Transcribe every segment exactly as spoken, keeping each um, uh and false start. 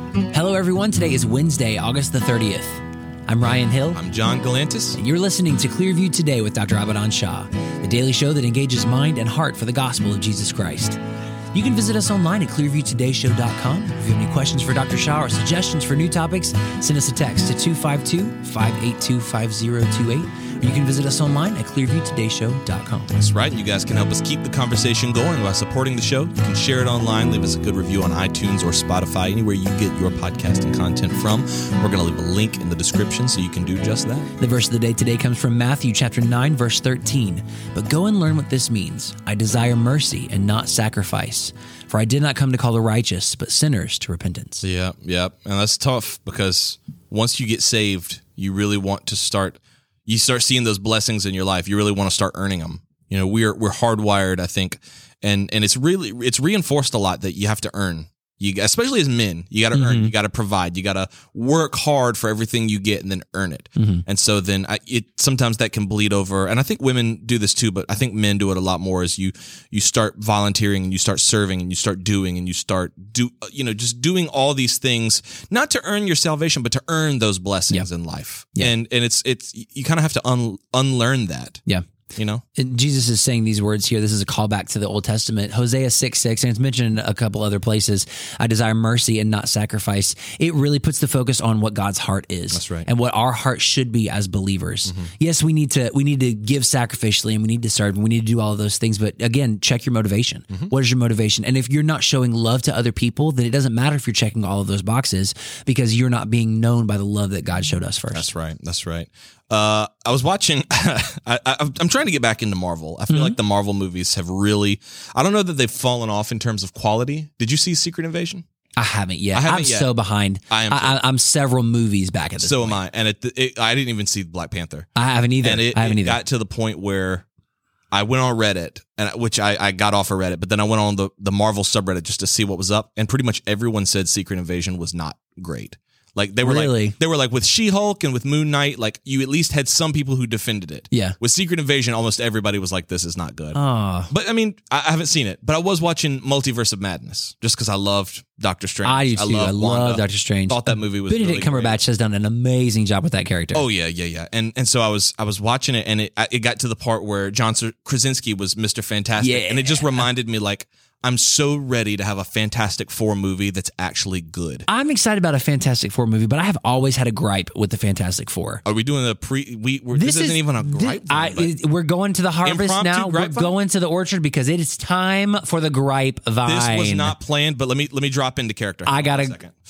Hello, everyone. Today is Wednesday, August the thirtieth. I'm Ryan Hill. I'm John Galantis. And you're listening to Clearview Today with Doctor Abadan Shah, the daily show that engages mind and heart for the gospel of Jesus Christ. You can visit us online at clearview today show dot com. If you have any questions for Doctor Shah or suggestions for new topics, send us a text to two five two, five eight two, five zero two eight. Or you can visit us online at clearview today show dot com. That's right. And you guys can help us keep the conversation going by supporting the show. You can share it online, leave us a good review on iTunes or Spotify, anywhere you get your podcasting content from. We're going to leave a link in the description so you can do just that. The verse of the day today comes from Matthew chapter nine, verse thirteen. But go and learn what this means. I desire mercy and not sacrifice. For I did not come to call the righteous, but sinners to repentance. Yeah, yeah. And that's tough because once you get saved, you really want to start, you start seeing those blessings in your life. You really want to start earning them. You know, we're we're hardwired, I think, and and it's really, it's reinforced a lot that you have to earn. You, especially as men, you got to mm-hmm. earn, you got to provide, you got to work hard for everything you get and then earn it. Mm-hmm. And so then I, it sometimes that can bleed over. And I think women do this too, but I think men do it a lot more as you, you start volunteering and you start serving and you start doing and you start do, you know, just doing all these things, not to earn your salvation, but to earn those blessings yep. in life. Yeah. And, and it's, it's, you kind of have to un, unlearn that. Yeah. You know, and Jesus is saying these words here. This is a callback to the Old Testament, Hosea six six, and it's mentioned in a couple other places. I desire mercy and not sacrifice. It really puts the focus on what God's heart is. That's right. And what our heart should be as believers. Mm-hmm. Yes, we need to we need to give sacrificially and we need to serve and we need to do all of those things. But again, check your motivation. Mm-hmm. What is your motivation? And if you're not showing love to other people, then it doesn't matter if you're checking all of those boxes because you're not being known by the love that God showed us first. That's right. That's right. Uh, I was watching, I, I, I'm trying to get back into Marvel. I feel mm-hmm. like the Marvel movies have really, I don't know that they've fallen off in terms of quality. Did you see Secret Invasion? I haven't yet. I haven't I'm yet. so behind. I am. I, I'm several movies back at this so point. am I. And it, it, I didn't even see Black Panther. I haven't either. And it, I haven't it either. got to the point where I went on Reddit, and which I, I got off of Reddit, but then I went on the, the Marvel subreddit just to see what was up. And pretty much everyone said Secret Invasion was not great. Like they were really? like they were like with She-Hulk and with Moon Knight, like you at least had some people who defended it. Yeah. With Secret Invasion, almost everybody was like, "This is not good." Oh. But I mean, I, I haven't seen it, but I was watching Multiverse of Madness just because I loved Doctor Strange. I do too. I, I love Doctor Strange. Thought that movie was Benedict really Cumberbatch great. has done an amazing job with that character. Oh yeah, yeah, yeah. And and so I was I was watching it, and it it got to the part where John Krasinski was Mister Fantastic, yeah. and it just reminded me like. I'm so ready to have a Fantastic Four movie that's actually good. I'm excited about a Fantastic Four movie, but I have always had a gripe with the Fantastic Four. Are we doing the pre? We we're, this, this isn't even a gripe. This, I, we're going to the harvest now. We're going to the orchard because it is time for the gripe vine. This was not planned, but let me let me drop into character. I got a second.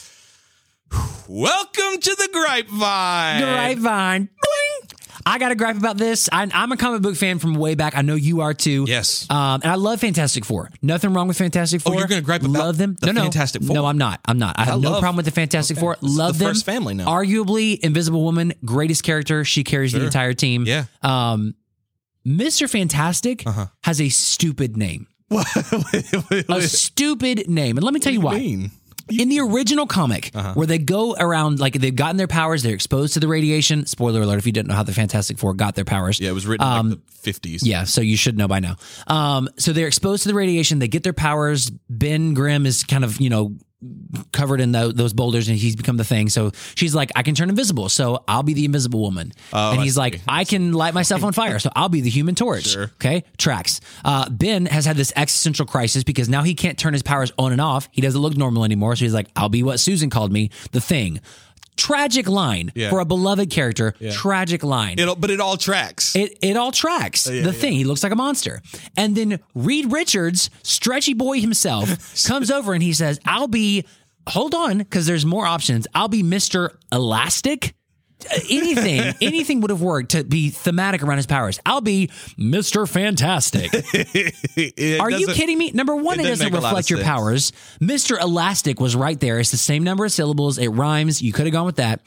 Welcome to the grapevine. Grapevine. I got a gripe about this. I, I'm a comic book fan from way back. I know you are too. Yes. Um, and I love Fantastic Four. Nothing wrong with Fantastic Four. Oh, you're going to gripe about love them? the no, Fantastic no. Four? No, I'm not. I'm not. I have I no love, problem with the Fantastic okay. Four. Love the them. First family now. Arguably, Invisible Woman, greatest character. She carries sure. the entire team. Yeah. Um, Mister Fantastic uh-huh. has a stupid name. What? wait, wait, wait. A stupid name. And let me tell you what why. Do you mean? In the original comic, uh-huh. where they go around, like they've gotten their powers, they're exposed to the radiation. Spoiler alert, if you didn't know how the Fantastic Four got their powers. Yeah, it was written in um, like the fifties. Yeah, so you should know by now. Um, so they're exposed to the radiation, they get their powers. Ben Grimm is kind of, you know, covered in the, those boulders and he's become the thing. So she's like, I can turn invisible, so I'll be the Invisible Woman. Oh, and he's I like, I can light myself on fire, so I'll be the Human Torch. Sure. Okay, tracks. Uh, Ben has had this existential crisis because now he can't turn his powers on and off. He doesn't look normal anymore, so he's like, I'll be what Susan called me, the Thing. Tragic line yeah. for a beloved character. Yeah. Tragic line. It, but it all tracks. It it all tracks. Oh, yeah, the yeah. Thing. He looks like a monster. And then Reed Richards, stretchy boy himself, comes over and he says, I'll be... Hold on, because there's more options. I'll be Mister Elastic. Anything, anything would have worked to be thematic around his powers. I'll be Mister Fantastic. Are you kidding me? Number one, it, it doesn't reflect your sense. powers. Mister Elastic was right there. It's the same number of syllables. It rhymes. You could have gone with that.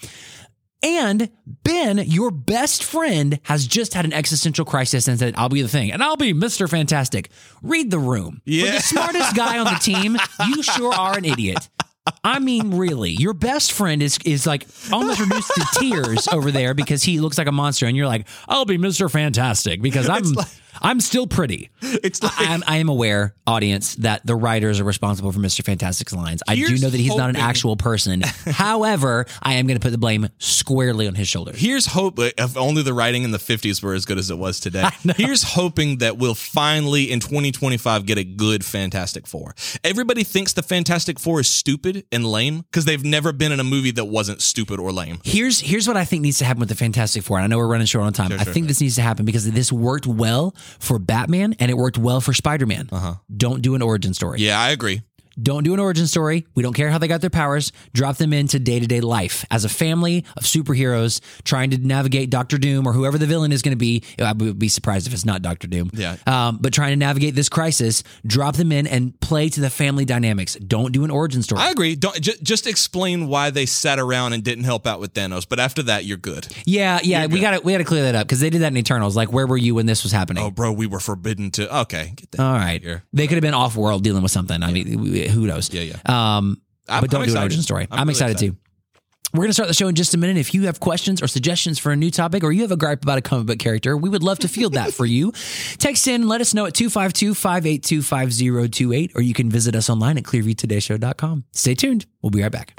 And Ben, your best friend, has just had an existential crisis and said, I'll be the Thing. And I'll be Mister Fantastic. Read the room. Yeah. For the smartest guy on the team, you sure are an idiot. I mean, really, your best friend is is like almost reduced to tears over there because he looks like a monster, and you're like, I'll be Mister Fantastic because I'm. It's like, I'm still pretty. It's like, I, I'm, I am aware, audience, that the writers are responsible for Mister Fantastic's lines. I do Here's know that he's not an hoping- actual person. However, I am going to put the blame squarely on his shoulders. here's hope. If only the writing in the fifties were as good as it was today. Here's hoping that we'll finally in twenty twenty-five get a good Fantastic Four. Everybody thinks the Fantastic Four is stupid and lame because they've never been in a movie that wasn't stupid or lame. Here's here's what I think needs to happen with the Fantastic Four. And I know we're running short on time. Sure, I sure, think sure. this needs to happen because this worked well for Batman and it worked well for Spider-Man. Uh-huh. Don't do an origin story. Yeah, I agree. Don't do an origin story. We don't care how they got their powers. Drop them into day-to-day life as a family of superheroes trying to navigate Doctor Doom or whoever the villain is going to be. I would be surprised if it's not Doctor Doom. Yeah. Um, but trying to navigate this crisis, drop them in and play to the family dynamics. Don't do an origin story. I agree. Don't ju- just explain why they sat around and didn't help out with Thanos. But after that, you're good. yeah, yeah. We got to we got to clear that up because they did that in Eternals. Like, where were you when this was happening? Oh, bro, we were forbidden to. Okay, get that. All right. Here. They could have been off-world dealing with something. I mean, who knows? Yeah, yeah. Um, I'm- but don't I'm do an excited. origin story. I'm I'm, really excited, excited. too. We're going to start the show in just a minute. If you have questions or suggestions for a new topic or you have a gripe about a comic book character, we would love to field that for you. Text in, let us know at two five two, five eight two, five zero two eight, or you can visit us online at clearview today show dot com. Stay tuned. We'll be right back.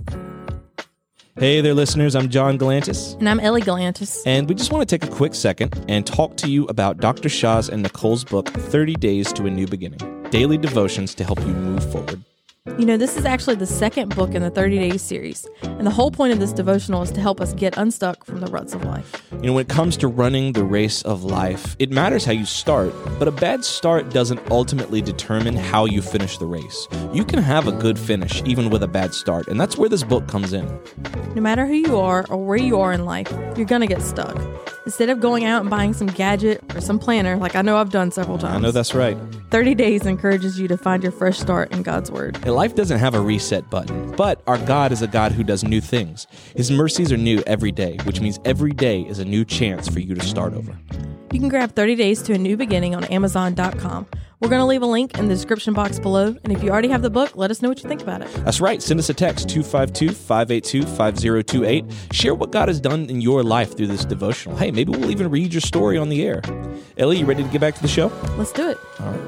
Hey there, listeners. I'm John Galantis, And I'm Ellie Galantis. and we just want to take a quick second and talk to you about Doctor Shaw's and Nicole's book, thirty days to a New Beginning, daily devotions to help you move forward. You know, this is actually the second book in the thirty Days series, and the whole point of this devotional is to help us get unstuck from the ruts of life. You know, when it comes to running the race of life, it matters how you start, but a bad start doesn't ultimately determine how you finish the race. You can have a good finish even with a bad start, and that's where this book comes in. No matter who you are or where you are in life, you're going to get stuck. Instead of going out and buying some gadget or some planner, like I know I've done several times, I know that's right. thirty Days encourages you to find your fresh start in God's Word. And life doesn't have a reset button, but our God is a God who does new things. His mercies are new every day, which means every day is a new chance for you to start over. You can grab thirty Days to a New Beginning on amazon dot com. We're going to leave a link in the description box below, and if you already have the book, let us know what you think about it. That's right. Send us a text, two five two, five eight two, five zero two eight. Share what God has done in your life through this devotional. Hey, maybe we'll even read your story on the air. Ellie, you ready to get back to the show? Let's do it. All right.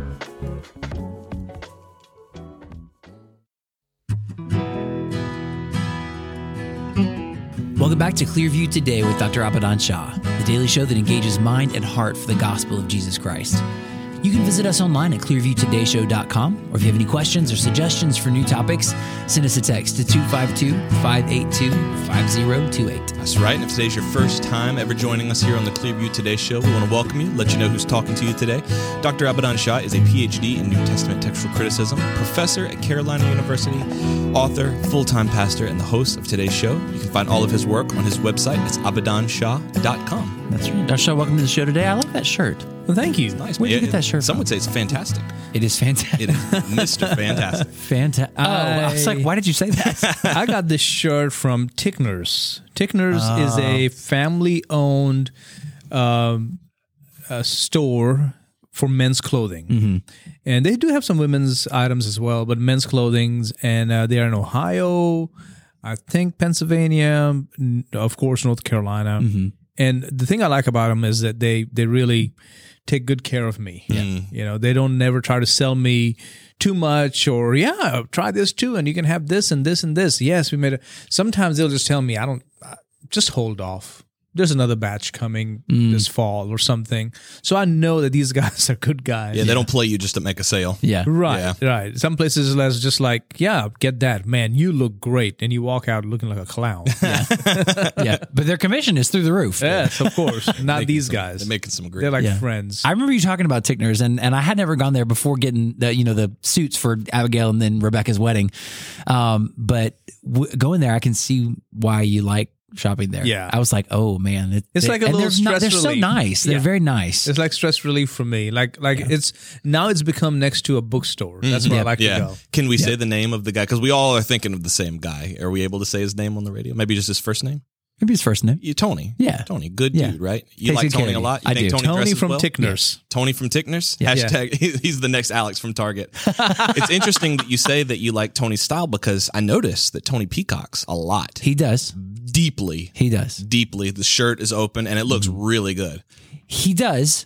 Welcome back to Clearview Today with Doctor Abadan Shah, the daily show that engages mind and heart for the gospel of Jesus Christ. You can visit us online at clearview today show dot com, or if you have any questions or suggestions for new topics, send us a text to two five two, five eight two, five zero two eight. That's right. And if today's your first time ever joining us here on the Clearview Today Show, we want to welcome you, let you know who's talking to you today. Doctor Abadan Shah is a P H D in New Testament textual criticism, professor at Carolina University, author, full-time pastor, and the host of today's show. You can find all of his work on his website. It's abadan shah dot com. That's right. Doctor Shah, welcome to the show today. I like that shirt. Well, thank you. Nice. Where'd you Yeah, get that shirt Some from? would say it's fantastic. It is fantastic. It is Mister Fantastic. Fantastic. Oh, I was like, why did you say that? I got this shirt from Tickners. Tickners is a family-owned um, uh, store for men's clothing, mm-hmm. and they do have some women's items as well, but men's clothings, and uh, they are in Ohio, I think Pennsylvania, n- of course North Carolina. Mm-hmm. And the thing I like about them is that they they really take good care of me. Yeah. You know, they don't never try to sell me too much or, yeah, try this too, and you can have this and this and this. Yes, we made it. Sometimes they'll just tell me, I don't, uh, just hold off. There's another batch coming mm. this fall or something. So I know that these guys are good guys. Yeah, they don't play you just to make a sale. Yeah. Right, Yeah. right. Some places it's just like, yeah, get that. Man, you look great. And you walk out looking like a clown. Yeah, Yeah. But their commission is through the roof. yes, of course. Not Making these some- guys. They're making some great. They're like Yeah. friends. I remember you talking about Tickners, and, and I had never gone there before getting the you know the suits for Abigail and then Rebecca's wedding. Um, but w- going there, I can see why you like shopping there. Yeah. I was like, oh man, it, It's they- like a and little they're, not- stress they're so relief. nice. They're Yeah. very nice. It's like stress relief for me. Like, like it's now it's become next to a bookstore. That's where I like yeah. to go. Can we say the name of the guy? Because we all are thinking of the same guy. Are we able to say his name on the radio? Maybe just his first name? Maybe his first name. You, Tony. Yeah. Tony. Good Yeah. dude, right? You Takes like good care Tony of a you. lot? You I think do. Tony, Tony dresses from well? Tickners. Tony from Tickners? Yeah. Hashtag, he's the next Alex from Target. It's interesting that you say that you like Tony's style because I noticed that Tony peacocks a lot. He does. Deeply. He does. Deeply. The shirt is open and it looks really good. He does.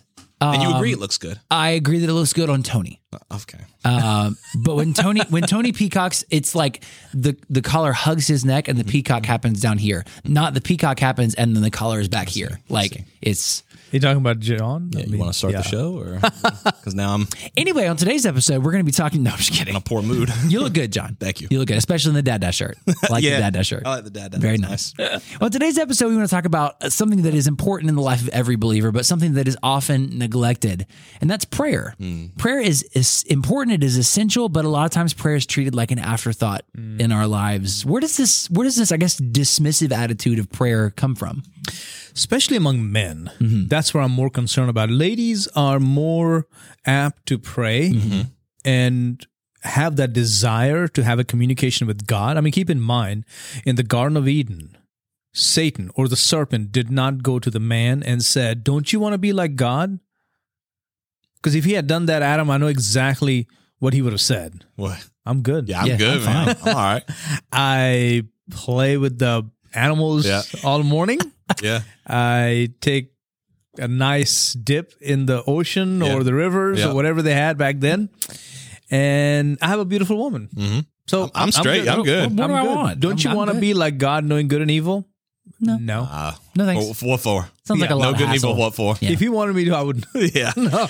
And you agree it looks good? I agree that it looks good on Tony. Okay. Uh, but when Tony when Tony peacocks, it's like the the collar hugs his neck and the peacock happens down here. Not the peacock happens and then the collar is back here. Like it's. You talking about John? Yeah, I you mean, want to start yeah. the show, or because now I'm Anyway, on today's episode, we're going to be talking. No, I'm just in kidding. a poor mood. You look good, John. Thank you. You look good, especially in the Dad Dash shirt. I like Yeah. the Dad Dash shirt. I like the dad. That Very looks nice. Well, today's episode, we want to talk about something that is important in the life of every believer, but something that is often neglected, and that's prayer. Mm. Prayer is, is important. It is essential, but a lot of times prayer is treated like an afterthought Mm. in our lives. Where does this, where does this, I guess, dismissive attitude of prayer come from? Especially among men. Mm-hmm. That's where I'm more concerned about. Ladies are more apt to pray Mm-hmm. and have that desire to have a communication with God. I mean, keep in mind, in the Garden of Eden, Satan or the serpent did not go to the man and said, "Don't you want to be like God?" Because if he had done that, Adam, I know exactly what he would have said. What? I'm good. Yeah, I'm Yeah, good, I'm man. I'm all right. I play with the animals Yeah. all morning. Yeah. I take a nice dip in the ocean Yeah. or the rivers Yeah. or whatever they had back then. And I have a beautiful woman. Mm-hmm. So I'm straight. I'm good. What I'm do I good. want? Don't I'm- you I'm want to good. be like God, knowing good and evil? No. No. Uh, No thanks. what, what for? Sounds like a yeah, lot No of good and hassle. evil. What for? Yeah. If you wanted me to, I would. Yeah.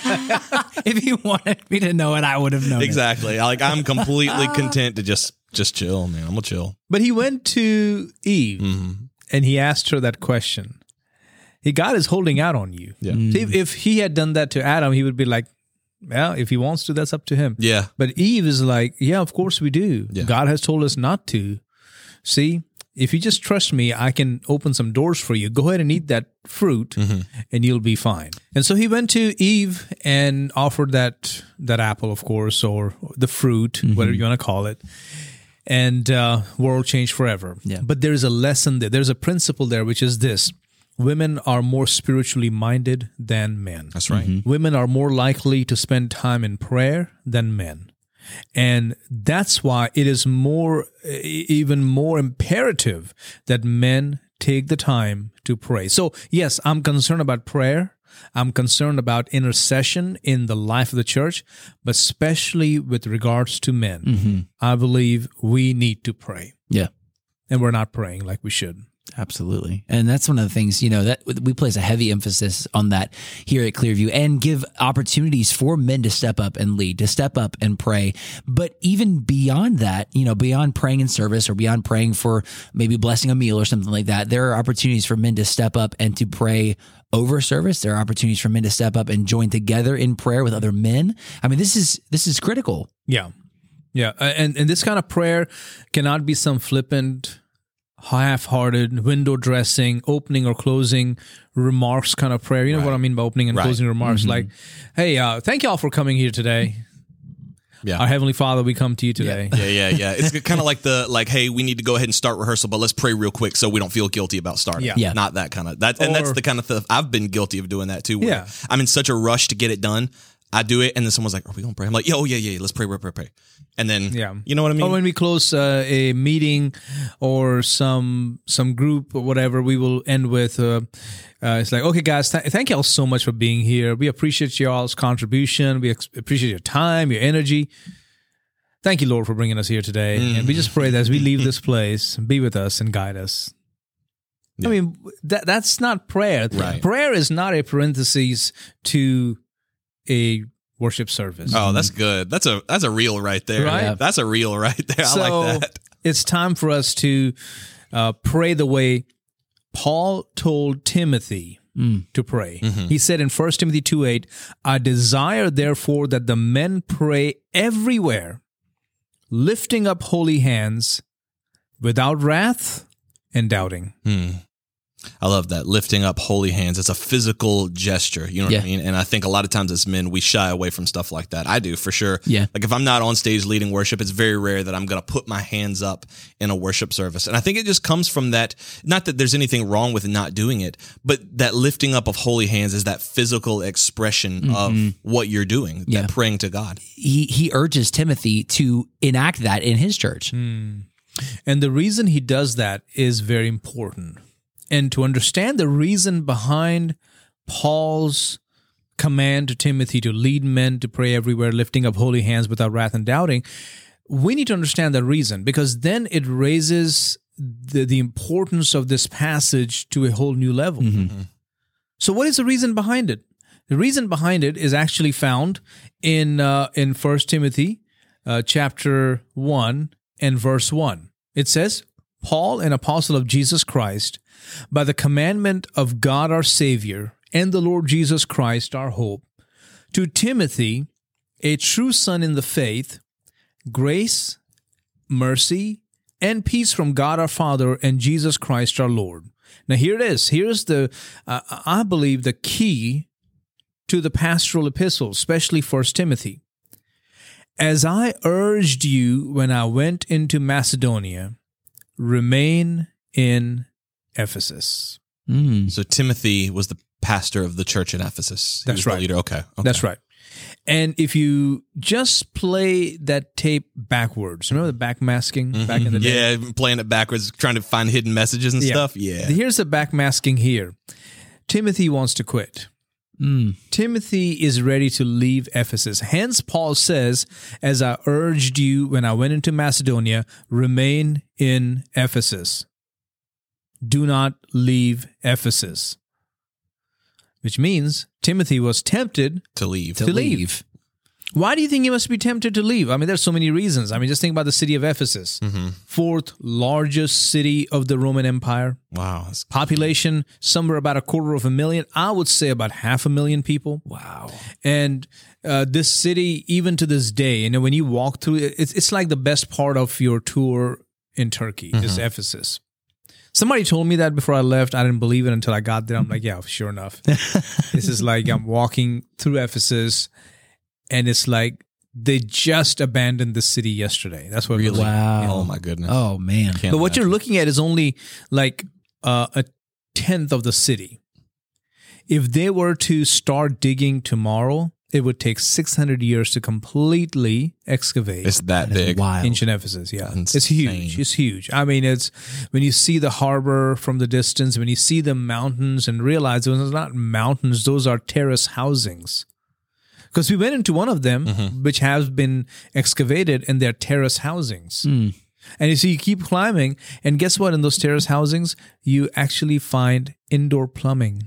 If you wanted me to know it, I would have known it. Exactly. Like I'm completely content to just just chill, man. I'm gonna chill. But he went to Eve Mm-hmm. and he asked her that question. He, God is holding out on you. Yeah. See, if, if he had done that to Adam, he would be like, well, if he wants to, that's up to him. Yeah. But Eve is like, yeah, of course we do. Yeah. God has told us not to. See, if you just trust me, I can open some doors for you. Go ahead and eat that fruit Mm-hmm. and you'll be fine. And so he went to Eve and offered that that apple, of course, or the fruit, Mm-hmm. whatever you want to call it. And uh, world changed forever. Yeah. But there's a lesson there. There's a principle there, which is this. Women are more spiritually minded than men. That's right. Women are more likely to spend time in prayer than men. And that's why it is more, e- even more imperative that men take the time to pray. So, yes, I'm concerned about prayer. I'm concerned about intercession in the life of the church, but especially with regards to men. I believe we need to pray, Yeah. and we're not praying like we should. Absolutely. And that's one of the things, you know, that we place a heavy emphasis on that here at Clearview and give opportunities for men to step up and lead, to step up and pray. But even beyond that, you know, beyond praying in service or beyond praying for maybe blessing a meal or something like that, there are opportunities for men to step up and to pray over service. There are opportunities for men to step up and join together in prayer with other men. I mean, this is this is critical. Yeah. Yeah. Uh, And, and this kind of prayer cannot be some flippant, half-hearted, window dressing, opening or closing remarks kind of prayer. You know what I mean by opening and Right. closing remarks? Like, hey, uh, thank y'all for coming here today. Yeah. Our Heavenly Father, we come to you today. Yeah, yeah, yeah. It's kind of like the like, hey, we need to go ahead and start rehearsal, but let's pray real quick so we don't feel guilty about starting. Yeah. Yeah. Not that kind of that, and that's Or- the kind of stuff I've been guilty of doing that too. Where Yeah. I'm in such a rush to get it done. I do it, and then someone's like, "Are we gonna pray?" I'm like, "Yo, yeah, yeah, yeah, let's pray, pray, pray, pray." And then, Yeah. you know what I mean? Or when we close uh, a meeting or some some group or whatever, we will end with, uh, uh, it's like, okay, guys, th- thank y'all so much for being here. We appreciate y'all's contribution. We ex- appreciate your time, your energy. Thank you, Lord, for bringing us here today. Mm. And we just pray that as we leave this place, be with us and guide us. Yeah. I mean, that that's not prayer. Right. Prayer is not a parenthesis to a worship service. Oh, that's good. That's a that's a reel right there. Right? Yeah. That's a reel right there. I So like that. it's time for us to uh, pray the way Paul told Timothy to pray. He said in First Timothy two eight, I desire therefore that the men pray everywhere, lifting up holy hands without wrath and doubting. I love that. Lifting up holy hands. It's a physical gesture. You know what Yeah. I mean? And I think a lot of times as men, we shy away from stuff like that. I do for sure. Yeah. Like if I'm not on stage leading worship, it's very rare that I'm going to put my hands up in a worship service. And I think it just comes from that, not that there's anything wrong with not doing it, but that lifting up of holy hands is that physical expression of what you're doing, Yeah. that praying to God. He he urges Timothy to enact that in his church. And the reason he does that is very important. And to understand the reason behind Paul's command to Timothy to lead men to pray everywhere, lifting up holy hands without wrath and doubting, we need to understand the reason, because then it raises the, the importance of this passage to a whole new level. Mm-hmm. So what is the reason behind it? The reason behind it is actually found in uh, in First Timothy uh, chapter one and verse one. It says, Paul, an apostle of Jesus Christ, by the commandment of God our Savior and the Lord Jesus Christ our hope, to Timothy, a true son in the faith, grace, mercy, and peace from God our Father and Jesus Christ our Lord. Now here it is. Here's the, uh, I believe, the key to the pastoral epistles, especially First Timothy. As I urged you when I went into Macedonia, remain in Ephesus. Mm. So Timothy was the pastor of the church in Ephesus. He That's was the right. leader. Okay. okay. That's right. And if you just play that tape backwards, remember the backmasking mm-hmm. back in the day? Yeah, playing it backwards, trying to find hidden messages and Yeah. stuff. Yeah. Here's the backmasking here. Timothy wants to quit. Mm. Timothy is ready to leave Ephesus. Hence, Paul says, as I urged you when I went into Macedonia, remain in Ephesus. Do not leave Ephesus. Which means Timothy was tempted To leave. to leave. Why do you think he must be tempted to leave? I mean, there's so many reasons. I mean, just think about the city of Ephesus, Mm-hmm. fourth largest city of the Roman Empire. Wow. That's- Population, somewhere about a quarter of a million. I would say about half a million people. Wow. And uh, this city, even to this day, you know, when you walk through it, it's, it's like the best part of your tour in Turkey, Mm-hmm. is Ephesus. Somebody told me that before I left. I didn't believe it until I got there. I'm like, yeah, sure enough. This is like I'm walking through Ephesus, and it's like they just abandoned the city yesterday. That's what it Really? looks like. Wow. Oh, my goodness. Oh, man. Can't But what imagine. you're looking at is only like uh, a tenth of the city. If they were to start digging tomorrow, it would take six hundred years to completely excavate It's that big. Wild. ancient Ephesus. Yeah, That's it's huge. insane. It's huge. I mean, it's when you see the harbor from the distance, when you see the mountains, and realize those are not mountains; those are terrace housings. Because we went into one of them, Mm-hmm. which has been excavated, and they're terrace housings. Mm. And you see, you keep climbing, and guess what? In those terrace housings, you actually find indoor plumbing.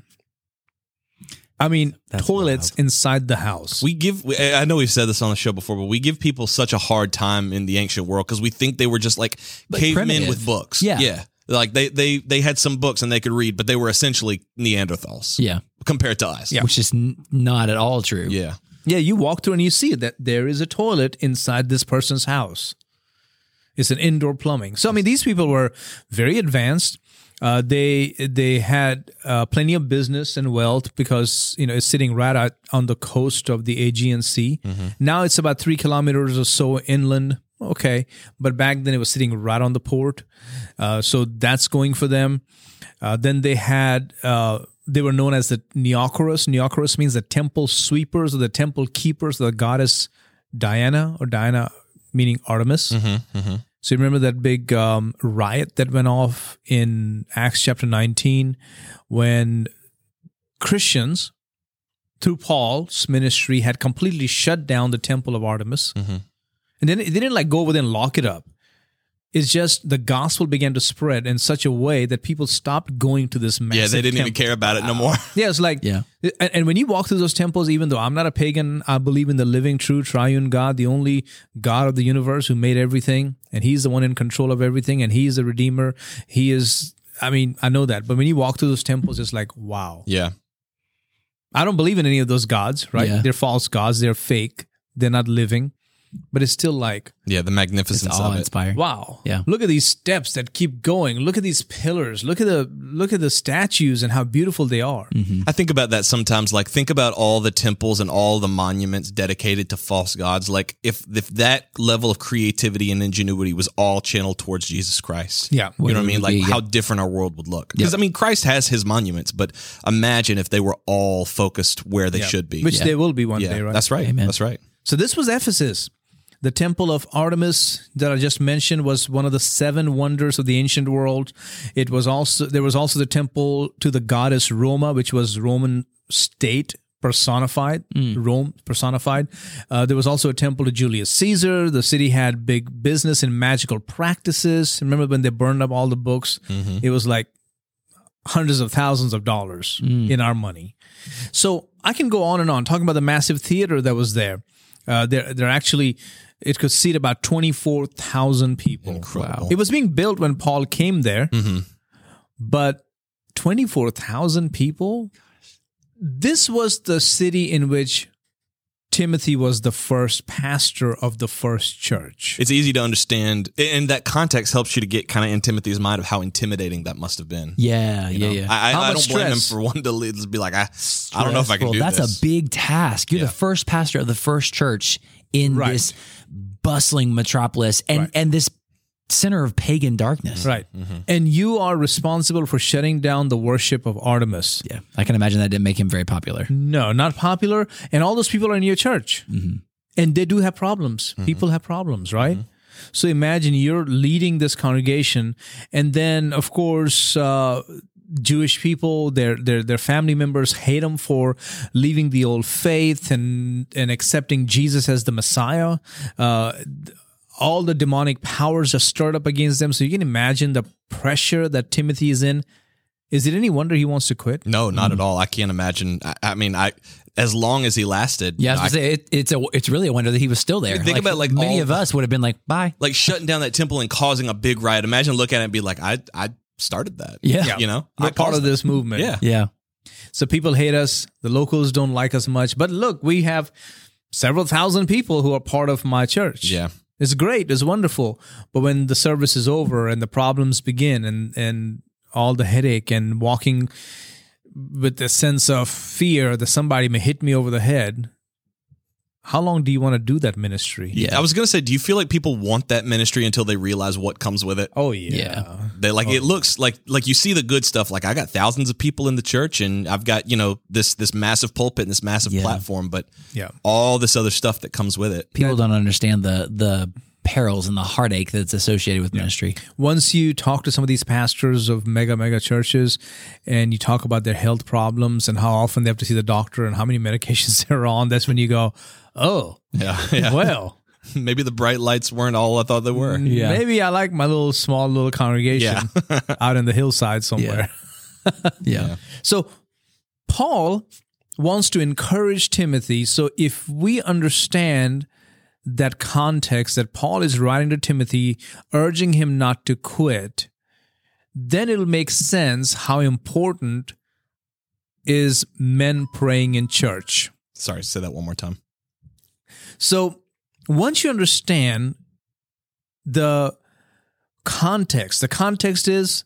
I mean, That's toilets wild. inside the house. We give, we- I know we've said this on the show before, but we give people such a hard time in the ancient world because we think they were just like, Like cavemen primitive. with books. Yeah. Yeah. Like they, they, they had some books and they could read, but they were essentially Neanderthals Yeah. compared to us. Yeah. Which is n- not at all true. Yeah. Yeah, you walk through and you see that there is a toilet inside this person's house. It's an indoor plumbing. So, I mean, these people were very advanced. Uh, they they had uh, plenty of business and wealth because, you know, it's sitting right out on the coast of the Aegean Sea. Mm-hmm. Now it's about three kilometers or so inland. Okay. But back then it was sitting right on the port. Uh, so that's going for them. Uh, then they had... Uh, They were known as the Neocorus. Neocorus means the temple sweepers or the temple keepers of the goddess Diana, or Diana meaning Artemis. Mm-hmm, mm-hmm. So you remember that big um, riot that went off in Acts chapter nineteen when Christians, through Paul's ministry, had completely shut down the temple of Artemis. Mm-hmm. And then they didn't like go over there and lock it up. It's just the gospel began to spread in such a way that people stopped going to this massive Yeah. They didn't even temple. care about it no more. Yeah, it's like, Yeah. and, and when you walk through those temples, even though I'm not a pagan, I believe in the living, true, triune God, the only God of the universe who made everything, and He's the one in control of everything, and He is the Redeemer. He is, I mean, I know that, but when you walk through those temples, it's like, wow. Yeah. I don't believe in any of those gods, right? Yeah. They're false gods, they're fake, they're not living, but it's still like, Yeah. The It's magnificence of it. awe-inspiring. wow. Yeah. Look at these steps that keep going. Look at these pillars. Look at the look at the statues and how beautiful they are. I think about that sometimes. Like, think about all the temples and all the monuments dedicated to false gods. Like, if if that level of creativity and ingenuity was all channeled towards Jesus Christ, Yeah. you know what I mean? would Like, be, how yeah. different our world would look. Because I mean, Christ has His monuments, but imagine if they were all focused where they Yeah. should be. Which Yeah. they will be one yeah, day, right? that's right. Amen. That's right. So this was Ephesus. The temple of Artemis that I just mentioned was one of the seven wonders of the ancient world. It was also there was also the temple to the goddess Roma, which was Roman state personified, Rome personified. Uh, there was also a temple to Julius Caesar. The city had big business in magical practices. Remember when they burned up all the books? Mm-hmm. It was like hundreds of thousands of dollars mm. in our money. So I can go on and on talking about the massive theater that was there. Uh, there, there actually, it could seat about twenty-four thousand people. Incredible. It was being built when Paul came there, mm-hmm. but twenty-four thousand people? This was the city in which Timothy was the first pastor of the first church. It's easy to understand, and that context helps you to get kind of in Timothy's mind of how intimidating that must have been. Yeah, you yeah, know? yeah. I, I, I don't stress? blame him for wanting to lead, be like, I, I don't know if I can do That's this. a big task. You're Yeah. the first pastor of the first church in Right. this bustling metropolis and, Right. and this center of pagan darkness. Right. Mm-hmm. And you are responsible for shutting down the worship of Artemis. Yeah, I can imagine that didn't make him very popular. No, not popular. And all those people are in your church. Mm-hmm. And they do have problems. Mm-hmm. People have problems, right? Mm-hmm. So imagine you're leading this congregation, and then, of course, uh, Jewish people, their their their family members hate them for leaving the old faith and and accepting Jesus as the Messiah. Uh, all the demonic powers are stirred up against them. So you can imagine the pressure that Timothy is in. Is it any wonder he wants to quit? No, not at all. I can't imagine. I, I mean, I as long as he lasted. Yeah, I was I, gonna say it, it's a it's really a wonder that he was still there. Think about, like, many all- of us would have been like, bye. like shutting down that temple and causing a big riot. Imagine looking at it and be like, I I started that. Yeah. You know? We're I part caused of this movement. Yeah. Yeah, So people hate us. The locals don't like us much. But look, we have several thousand people who are part of my church. Yeah. It's great. It's wonderful. But when the service is over and the problems begin and, and all the headache and walking with the sense of fear that somebody may hit me over the head, how long do you want to do that ministry? Yeah. I was going to say, do you feel like people want that ministry until they realize what comes with it? Oh, yeah. Yeah. They like it looks like like you see the good stuff. Like I got thousands of people in the church, and I've got, you know, this this massive pulpit and this massive Yeah. platform, but Yeah. all this other stuff that comes with it. people don't understand the the perils and the heartache that's associated with ministry. Once you talk to some of these pastors of mega, mega churches and you talk about their health problems and how often they have to see the doctor and how many medications they're on, that's when you go, oh, Yeah. yeah. well, Maybe the bright lights weren't all I thought they were. Yeah. maybe I like my little small little congregation out in the hillside somewhere. Yeah. So Paul wants to encourage Timothy. So if we understand that context that Paul is writing to Timothy, urging him not to quit, then it'll make sense how important is men praying in church. Sorry, say that one more time. So once you understand the context, the context is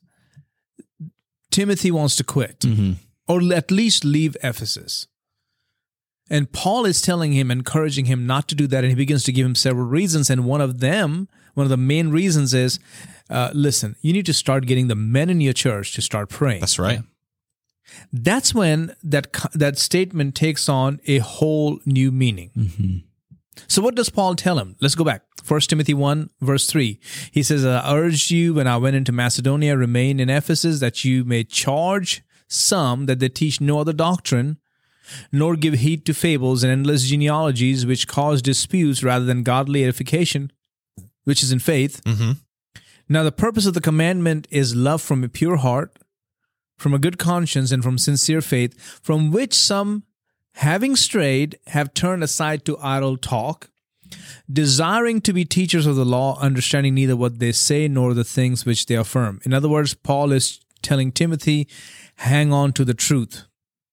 Timothy wants to quit Mm-hmm. or at least leave Ephesus. And Paul is telling him, encouraging him not to do that. And he begins to give him several reasons. And one of them, one of the main reasons is, uh, listen, you need to start getting the men in your church to start praying. That's right. That's when that co- that statement takes on a whole new meaning. Mm-hmm. So what does Paul tell him? Let's go back. First Timothy one, verse three. He says, I urged you when I went into Macedonia, remain in Ephesus, that you may charge some that they teach no other doctrine, nor give heed to fables and endless genealogies, which cause disputes rather than godly edification, which is in faith. Mm-hmm. Now the purpose of the commandment is love from a pure heart, from a good conscience, and from sincere faith, from which some, having strayed, have turned aside to idle talk, desiring to be teachers of the law, understanding neither what they say nor the things which they affirm. In other words, Paul is telling Timothy, hang on to the truth.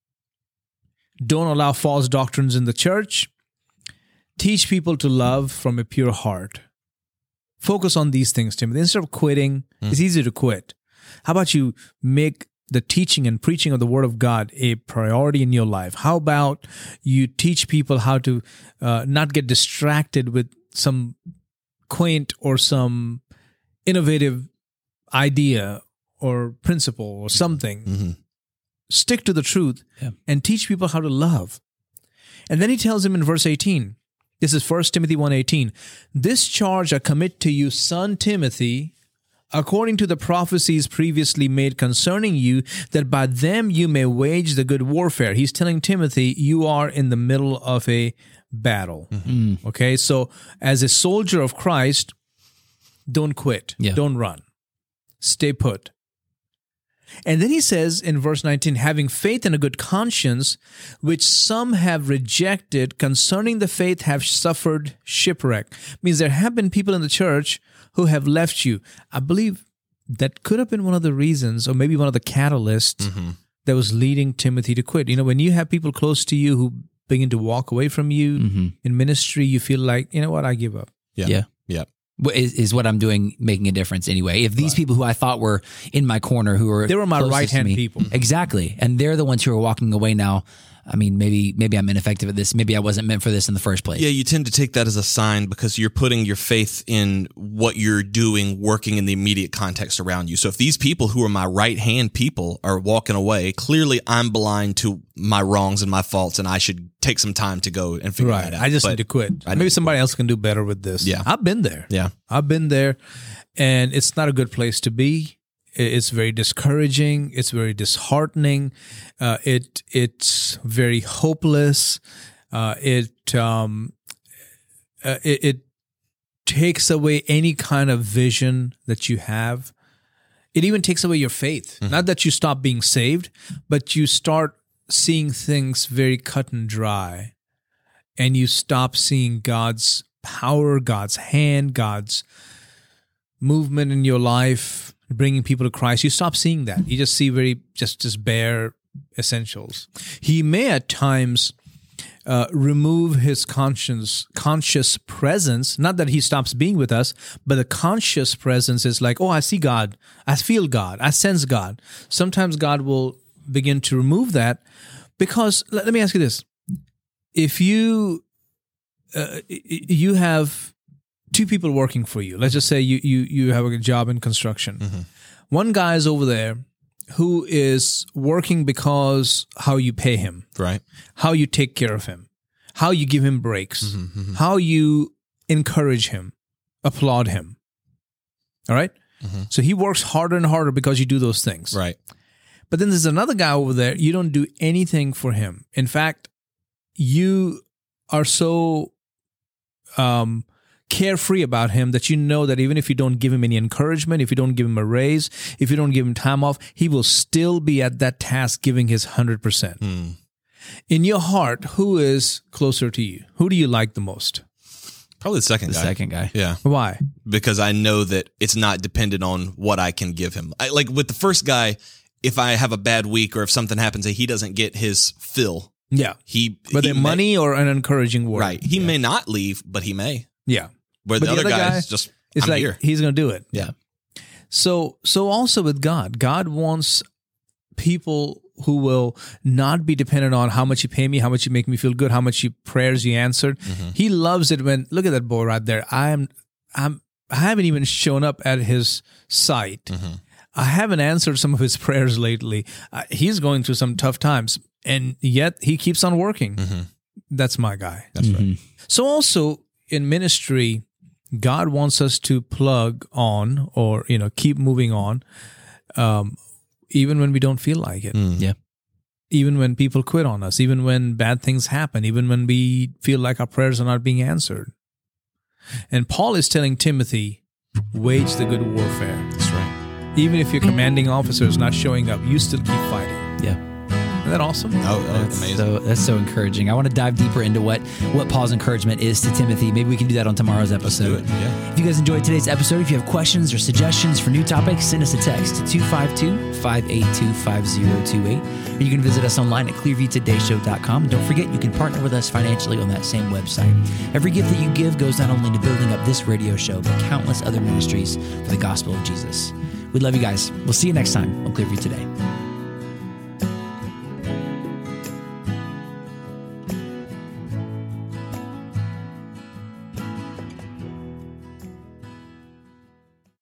Don't allow false doctrines in the church. Teach people to love from a pure heart. Focus on these things, Timothy. Instead of quitting, mm. it's easy to quit. How about you make the teaching and preaching of the Word of God a priority in your life? How about you teach people how to uh, not get distracted with some quaint or some innovative idea or principle or something? Mm-hmm. Stick to the truth Yeah. and teach people how to love. And then he tells him in verse eighteen, this is First Timothy one eighteen, this charge I commit to you, son Timothy, according to the prophecies previously made concerning you, that by them you may wage the good warfare. He's telling Timothy, you are in the middle of a battle. Mm-hmm. Okay, so as a soldier of Christ, don't quit. Yeah. Don't run. Stay put. And then he says in verse nineteen, having faith and a good conscience, which some have rejected, concerning the faith have suffered shipwreck. Means there have been people in the church who have left you. I believe that could have been one of the reasons, or maybe one of the catalysts mm-hmm. that was leading Timothy to quit. You know, when you have people close to you who begin to walk away from you mm-hmm. in ministry, you feel like, you know what, I give up. Yeah. Yeah. Yeah. Is, is what I'm doing making a difference anyway? If these right. people who I thought were in my corner, who are they were my right hand people, exactly, and they're the ones who are walking away now. I mean, maybe maybe I'm ineffective at this. Maybe I wasn't meant for this in the first place. Yeah, you tend to take that as a sign because you're putting your faith in what you're doing, working in the immediate context around you. So if these people who are my right-hand people are walking away, clearly I'm blind to my wrongs and my faults, and I should take some time to go and figure right. that out. I just but need to quit. I Maybe somebody else can do better with this. Yeah. I've been there. Yeah. I've been there, and it's not a good place to be. It's very discouraging. It's very disheartening. Uh, it it's very hopeless. Uh, it, um, uh, it it takes away any kind of vision that you have. It even takes away your faith. Mm-hmm. Not that you stop being saved, but you start seeing things very cut and dry, and you stop seeing God's power, God's hand, God's movement in your life, bringing people to Christ. You stop seeing that. You just see very just just bare essentials. He may at times uh, remove his conscience conscious presence. Not that he stops being with us, but the conscious presence is like, oh, I see God, I feel God, I sense God. Sometimes God will begin to remove that because let, let me ask you this: if you uh, you have two people working for you. Let's just say you you you have a job in construction. Mm-hmm. One guy is over there who is working because how you pay him, right? How you take care of him, how you give him breaks, mm-hmm, mm-hmm. how you encourage him, applaud him. All right? Mm-hmm. So he works harder and harder because you do those things. Right. But then there's another guy over there, you don't do anything for him. In fact, you are so um carefree about him that you know that even if you don't give him any encouragement, if you don't give him a raise, if you don't give him time off, he will still be at that task giving his one hundred percent. Mm. In your heart, who is closer to you? Who do you like the most? Probably the second the guy. The second guy. Yeah. Why? Because I know that it's not dependent on what I can give him. I, like with the first guy, if I have a bad week or if something happens that he doesn't get his fill. Yeah. He Whether he money may, or an encouraging word. Right. He yeah. may not leave, but he may. Yeah. Where but the, the other, other guy guy is just, it's I'm like here. He's going to do it. Yeah. So, so also with God, God wants people who will not be dependent on how much you pay me, how much you make me feel good, how much you prayers you answered. Mm-hmm. He loves it when, look at that boy right there. I am, I'm, I haven't even shown up at his site. Mm-hmm. I haven't answered some of his prayers lately. Uh, he's going through some tough times, and yet he keeps on working. Mm-hmm. That's my guy. That's mm-hmm. right. So also in ministry, God wants us to plug on or, you know, keep moving on, um, even when we don't feel like it. Mm. Yeah. Even when people quit on us, even when bad things happen, even when we feel like our prayers are not being answered. And Paul is telling Timothy, wage the good warfare. That's right. Even if your commanding officer is not showing up, you still keep fighting. Yeah. Isn't that awesome? Oh, that's that's amazing. So, that's so encouraging. I want to dive deeper into what, what Paul's encouragement is to Timothy. Maybe we can do that on tomorrow's episode. Let's do it. Yeah. If you guys enjoyed today's episode, if you have questions or suggestions for new topics, send us a text to two five two, five eight two, five zero two eight. Or you can visit us online at clearview today show dot com. And don't forget, you can partner with us financially on that same website. Every gift that you give goes not only to building up this radio show, but countless other ministries for the gospel of Jesus. We love you guys. We'll see you next time on Clearview Today.